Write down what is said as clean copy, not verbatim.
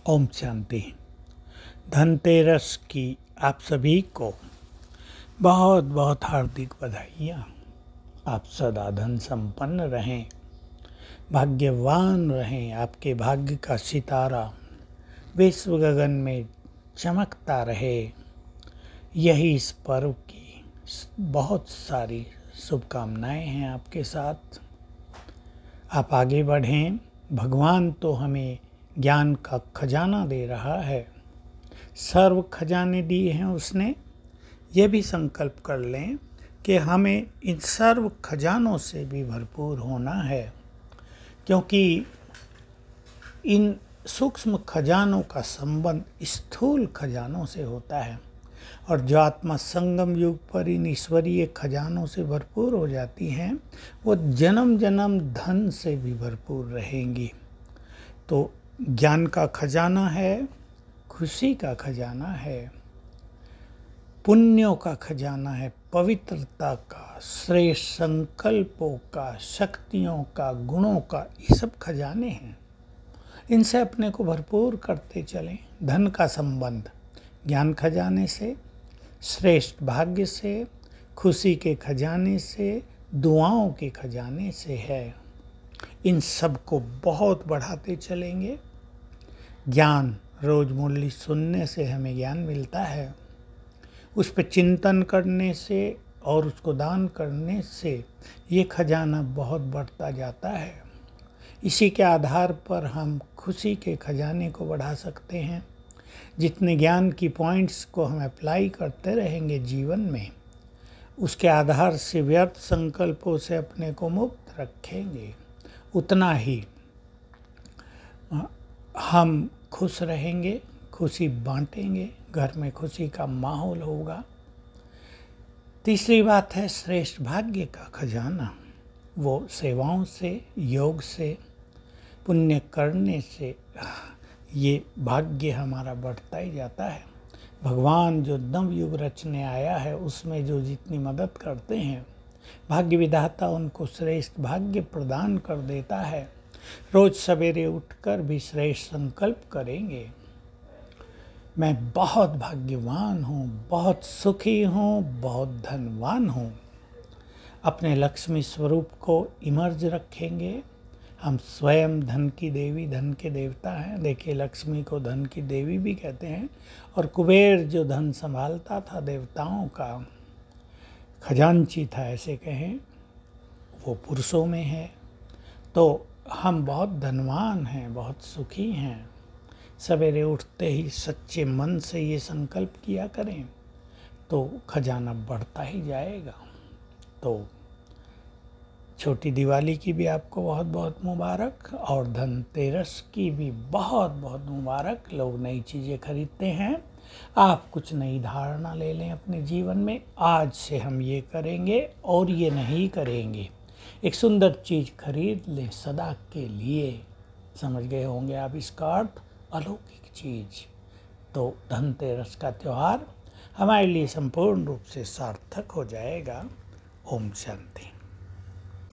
ओम शांति। धनतेरस की आप सभी को बहुत बहुत हार्दिक बधाइयाँ। आप सदा धन संपन्न रहें, भाग्यवान रहें। आपके भाग्य का सितारा विश्व गगन में चमकता रहे। यही इस पर्व की बहुत सारी शुभकामनाएं हैं आपके साथ। आप आगे बढ़ें। भगवान तो हमें ज्ञान का खजाना दे रहा है, सर्व खजाने दिए हैं उसने। ये भी संकल्प कर लें कि हमें इन सर्व खजानों से भी भरपूर होना है, क्योंकि इन सूक्ष्म खजानों का संबंध स्थूल खजानों से होता है। और जो आत्मा संगम युग पर इन ईश्वरीय खजानों से भरपूर हो जाती हैं, वो जन्म जन्म धन से भी भरपूर रहेंगी। तो ज्ञान का खजाना है, खुशी का खजाना है, पुण्यों का खजाना है, पवित्रता का, श्रेष्ठ संकल्पों का, शक्तियों का, गुणों का, ये सब खजाने हैं। इनसे अपने को भरपूर करते चलें। धन का संबंध ज्ञान खजाने से, श्रेष्ठ भाग्य से, खुशी के खजाने से, दुआओं के खजाने से है। इन सब को बहुत बढ़ाते चलेंगे। ज्ञान रोज मुरली सुनने से हमें ज्ञान मिलता है, उस पर चिंतन करने से और उसको दान करने से ये खजाना बहुत बढ़ता जाता है। इसी के आधार पर हम खुशी के खजाने को बढ़ा सकते हैं। जितने ज्ञान की पॉइंट्स को हम अप्लाई करते रहेंगे जीवन में, उसके आधार से व्यर्थ संकल्पों से अपने को मुक्त रखेंगे, उतना ही हम खुश रहेंगे, खुशी बांटेंगे, घर में खुशी का माहौल होगा। तीसरी बात है श्रेष्ठ भाग्य का खजाना। वो सेवाओं से, योग से, पुण्य करने से ये भाग्य हमारा बढ़ता ही जाता है। भगवान जो नव युग रचने आया है, उसमें जो जितनी मदद करते हैं, भाग्य विधाता उनको श्रेष्ठ भाग्य प्रदान कर देता है। रोज सवेरे उठकर भी श्रेष्ठ संकल्प करेंगे। मैं बहुत भाग्यवान हूँ, बहुत सुखी हूँ, बहुत धनवान हूँ। अपने लक्ष्मी स्वरूप को इमर्ज रखेंगे। हम स्वयं धन की देवी, धन के देवता हैं। देखिए, लक्ष्मी को धन की देवी भी कहते हैं। और कुबेर जो धन संभालता था, देवताओं का खजांची था ऐसे कहें, वो पुरुषों में है। तो हम बहुत धनवान हैं, बहुत सुखी हैं। सवेरे उठते ही सच्चे मन से ये संकल्प किया करें तो खजाना बढ़ता ही जाएगा। तो छोटी दिवाली की भी आपको बहुत बहुत मुबारक, और धनतेरस की भी बहुत बहुत मुबारक। लोग नई चीज़ें खरीदते हैं, आप कुछ नई धारणा ले लें अपने जीवन में। आज से हम ये करेंगे और ये नहीं करेंगे। एक सुंदर चीज़ खरीद लें सदा के लिए। समझ गए होंगे आप इसका अर्थ, अलौकिक चीज़। तो धनतेरस का त्यौहार हमारे लिए संपूर्ण रूप से सार्थक हो जाएगा। ओम शांति।